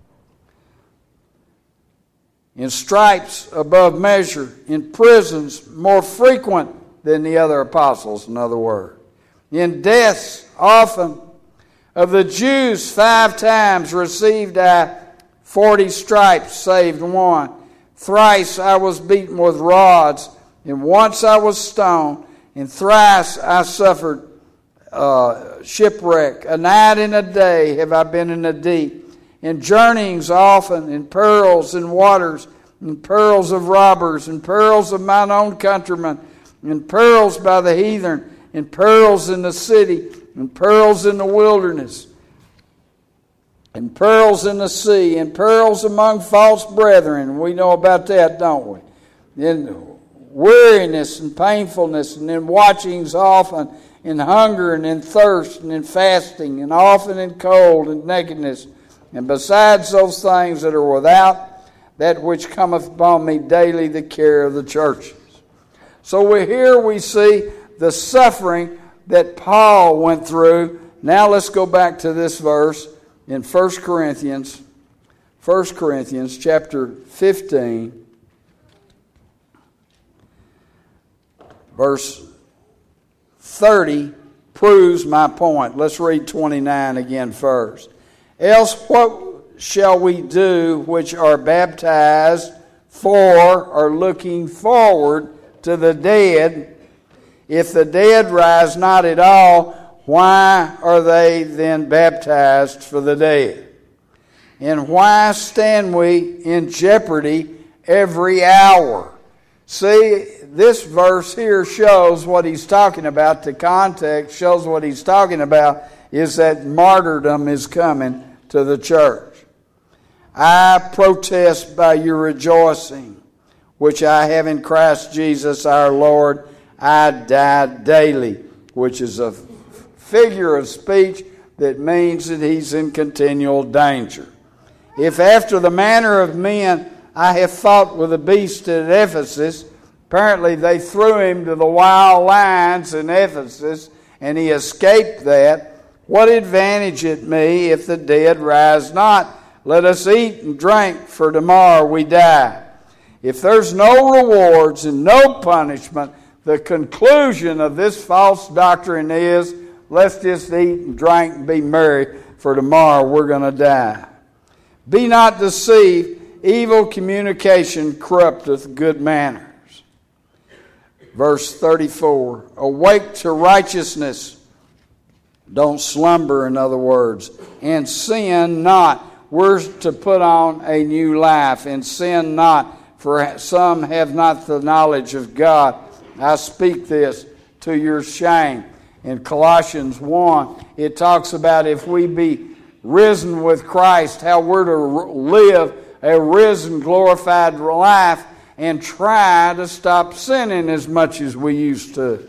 In stripes above measure, in prisons more frequent than the other apostles, in other words. In deaths often. Of the Jews 5 times received I 40 stripes, saved 1. Thrice I was beaten with rods, and once I was stoned, and thrice I suffered shipwreck. A night and a day have I been in the deep. In journeyings often, in perils and waters, in perils of robbers, in perils of mine own countrymen, in perils by the heathen, in perils in the city, in perils in the wilderness, in perils in the sea, in perils among false brethren. We know about that, don't we? In weariness and painfulness, and in watchings often, in hunger and in thirst, and in fasting, and often in cold and nakedness. And besides those things that are without, that which cometh upon me daily, the care of the churches. So here we see the suffering that Paul went through. Now let's go back to this verse in 1 Corinthians chapter 15, verse 30 proves my point. Let's read 29 again first. Else what shall we do which are baptized for or looking forward to the dead? If the dead rise not at all, why are they then baptized for the dead? And why stand we in jeopardy every hour? See, this verse here shows what he's talking about. The context shows what he's talking about is that martyrdom is coming to the church. I protest by your rejoicing, which I have in Christ Jesus our Lord. I die daily, which is a figure of speech that means that he's in continual danger. If after the manner of men I have fought with the beast at Ephesus, apparently they threw him to the wild lions in Ephesus, and he escaped that. What advantage it me if the dead rise not? Let us eat and drink, for tomorrow we die. If there's no rewards and no punishment, the conclusion of this false doctrine is, let's just eat and drink and be merry, for tomorrow we're going to die. Be not deceived, evil communication corrupteth good manners. Verse 34, awake to righteousness. Don't slumber, in other words, and sin not. We're to put on a new life, and sin not, for some have not the knowledge of God. I speak this to your shame. In Colossians 1, it talks about if we be risen with Christ, how we're to live a risen, glorified life and try to stop sinning as much as we used to.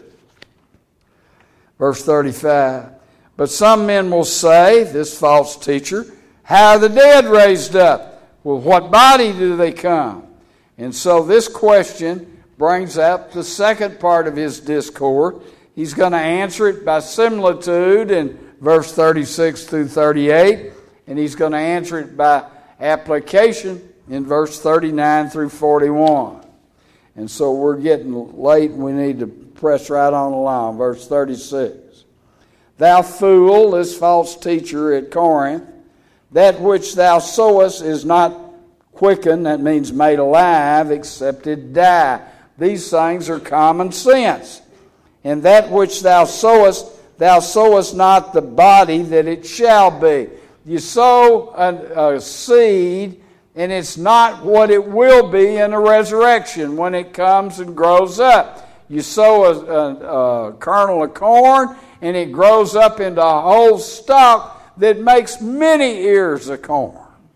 Verse 35, but some men will say, this false teacher, how are the dead raised up? With what body do they come? And so this question brings up the second part of his discourse. He's going to answer it by similitude in verse 36 through 38, and he's going to answer it by application in verse 39 through 41. And so we're getting late, and we need to press right on along. Verse 36. Thou fool, this false teacher at Corinth, that which thou sowest is not quickened, that means made alive, except it die. These things are common sense. And that which thou sowest not the body that it shall be. You sow a seed, and it's not what it will be in a resurrection when it comes and grows up. You sow a kernel of corn, and it grows up into a whole stalk that makes many ears of corn.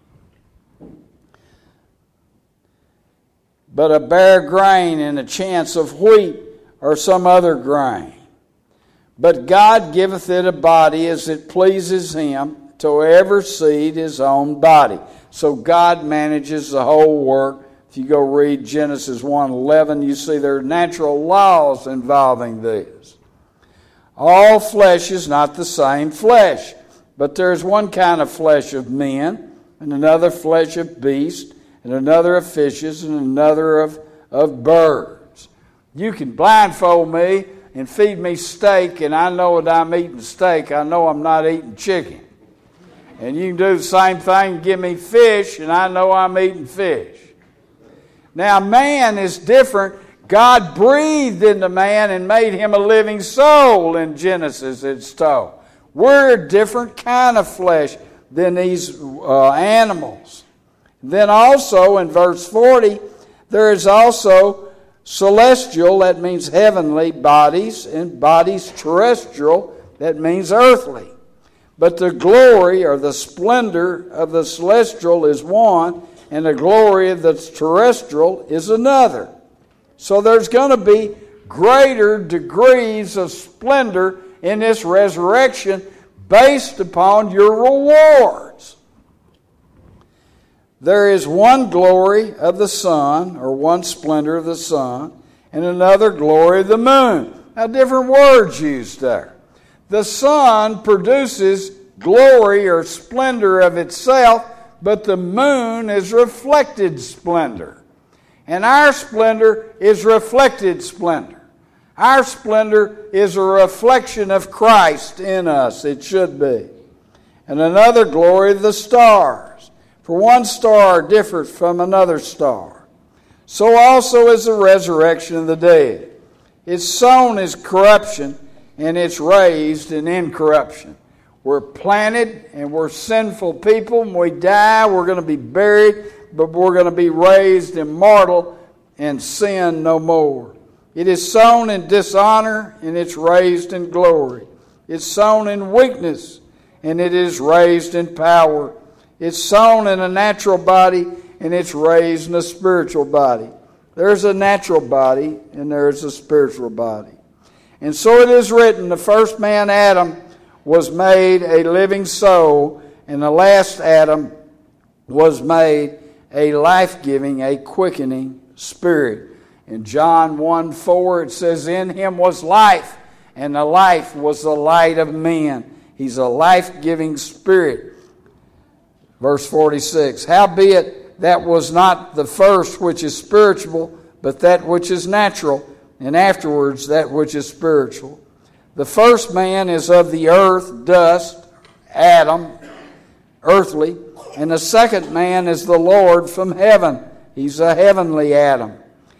But a bare grain and a chance of wheat or some other grain. But God giveth it a body as it pleases him, to every seed his own body. So God manages the whole work. If you go read Genesis 1:11, you see there are natural laws involving this. All flesh is not the same flesh, but there is one kind of flesh of men, and another flesh of beasts, and another of fishes, and another of birds. You can blindfold me and feed me steak, and I know that I'm eating steak. I know I'm not eating chicken. And you can do the same thing, give me fish, and I know I'm eating fish. Now, man is different. God breathed into man and made him a living soul in Genesis, it's told. We're a different kind of flesh than these animals. Then also in verse 40, there is also celestial, that means heavenly bodies, and bodies terrestrial, that means earthly. But the glory or the splendor of the celestial is one, and the glory of the terrestrial is another. So there's going to be greater degrees of splendor in this resurrection based upon your rewards. There is one glory of the sun, or one splendor of the sun, and another glory of the moon. Now, different words used there. The sun produces glory or splendor of itself, but the moon is reflected splendor. And our splendor is reflected splendor. Our splendor is a reflection of Christ in us. It should be. And another glory of the stars. For one star differs from another star. So also is the resurrection of the dead. It's sown as corruption, and it's raised in incorruption. We're planted, and we're sinful people. When we die, we're going to be buried, but we're going to be raised immortal and sin no more. It is sown in dishonor, and it's raised in glory. It's sown in weakness, and it is raised in power. It's sown in a natural body, and it's raised in a spiritual body. There's a natural body, and there's a spiritual body. And so it is written, the first man, Adam, was made a living soul, and the last Adam was made a life-giving, a quickening spirit. In John 1:4 it says, in him was life, and the life was the light of men. He's a life-giving spirit. Verse 46, howbeit that was not the first which is spiritual, but that which is natural, and afterwards that which is spiritual. The first man is of the earth, dust, Adam, earthly, and the second man is the Lord from heaven. He's a heavenly Adam.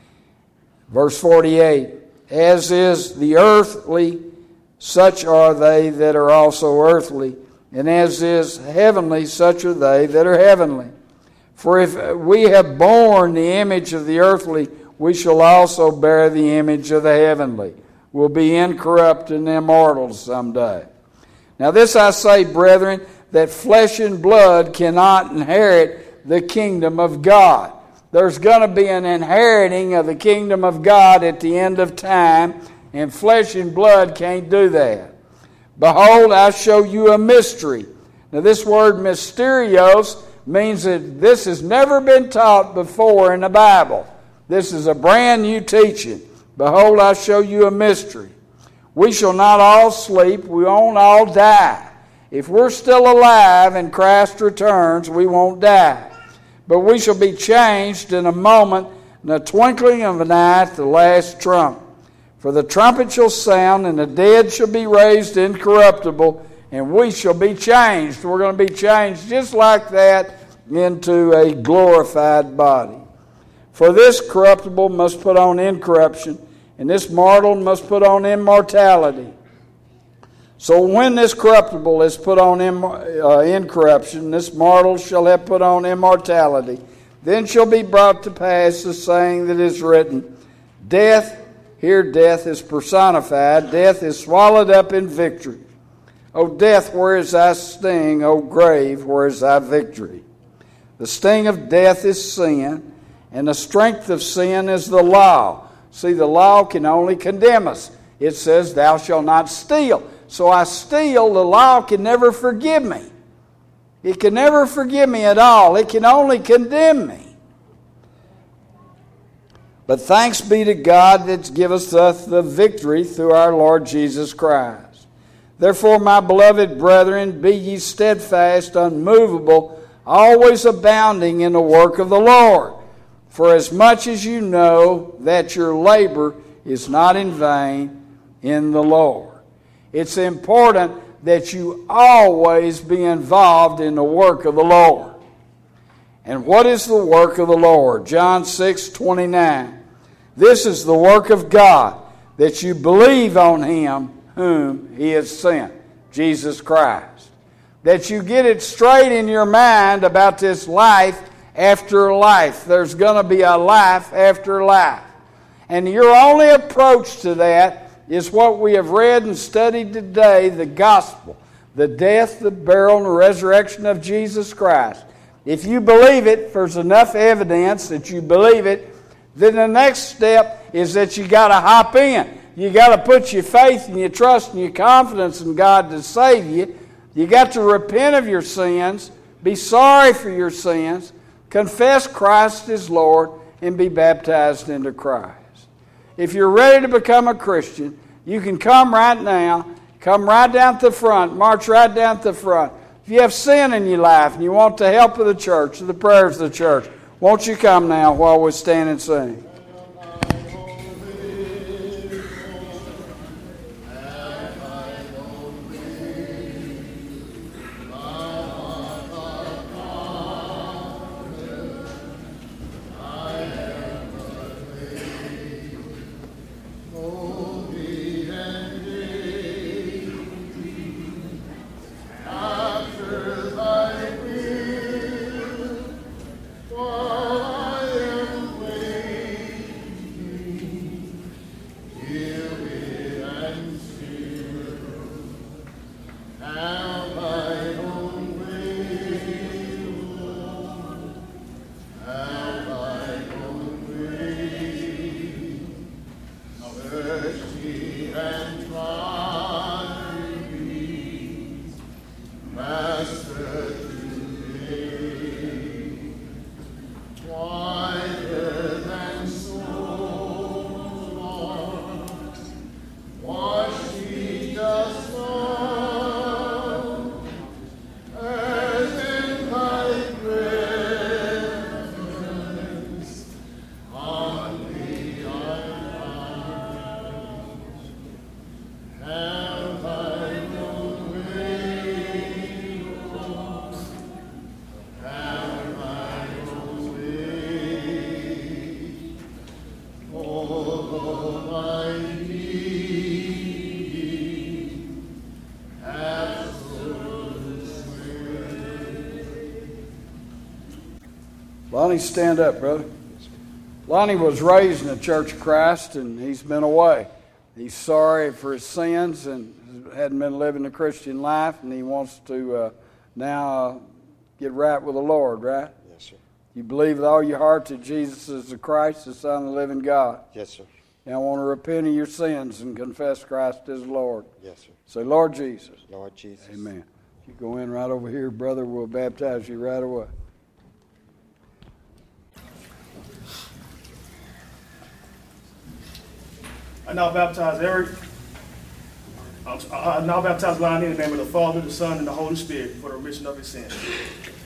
Verse 48, as is the earthly, such are they that are also earthly, and as is heavenly, such are they that are heavenly. For if we have borne the image of the earthly, we shall also bear the image of the heavenly. We'll be incorrupt and immortal someday. Now this I say, brethren, that flesh and blood cannot inherit the kingdom of God. There's going to be an inheriting of the kingdom of God at the end of time, and flesh and blood can't do that. Behold, I show you a mystery. Now this word mysterios means that this has never been taught before in the Bible. This is a brand new teaching. Behold, I show you a mystery. We shall not all sleep. We won't all die. If we're still alive and Christ returns, we won't die. But we shall be changed in a moment, in the twinkling of an eye, at the last trump. For the trumpet shall sound, and the dead shall be raised incorruptible, and we shall be changed. We're going to be changed just like that into a glorified body. For this corruptible must put on incorruption, and this mortal must put on immortality. So when this corruptible is put on incorruption, this mortal shall have put on immortality. Then shall be brought to pass the saying that is written, Death, here death is personified, death is swallowed up in victory. O death, where is thy sting? O grave, where is thy victory? The sting of death is sin, and the strength of sin is the law. See, the law can only condemn us. It says, thou shalt not steal. So I steal, the law can never forgive me. It can never forgive me at all. It can only condemn me. But thanks be to God that giveth us the victory through our Lord Jesus Christ. Therefore, my beloved brethren, be ye steadfast, unmovable, always abounding in the work of the Lord. For as much as you know that your labor is not in vain in the Lord. It's important that you always be involved in the work of the Lord. And what is the work of the Lord? John 6:29. This is the work of God, that you believe on Him whom He has sent, Jesus Christ. That you get it straight in your mind about this life after life. There's going to be a life after life. And your only approach to that is what we have read and studied today, the gospel, the death, the burial, and the resurrection of Jesus Christ. If you believe it, if there's enough evidence that you believe it, then the next step is that you got to hop in. You got to put your faith and your trust and your confidence in God to save you. You got to repent of your sins, be sorry for your sins, confess Christ as Lord, and be baptized into Christ. If you're ready to become a Christian, you can come right now, come right down to the front, march right down to the front. If you have sin in your life and you want the help of the church, the prayers of the church, won't you come now while we stand and sing? Lonnie, stand up, brother. Lonnie was raised in the Church of Christ, and he's been away. He's sorry for his sins and hadn't been living a Christian life, and he wants to now get right with the Lord, right? Yes, sir. You believe with all your heart that Jesus is the Christ, the Son of the living God. Yes, sir. Now I want to repent of your sins and confess Christ as Lord. Yes, sir. Say, Lord Jesus. Lord Jesus. Amen. You go in right over here, brother. We'll baptize you right away. I now baptize every I now baptize Lonnie in the name of the Father, the Son, and the Holy Spirit for the remission of his sins.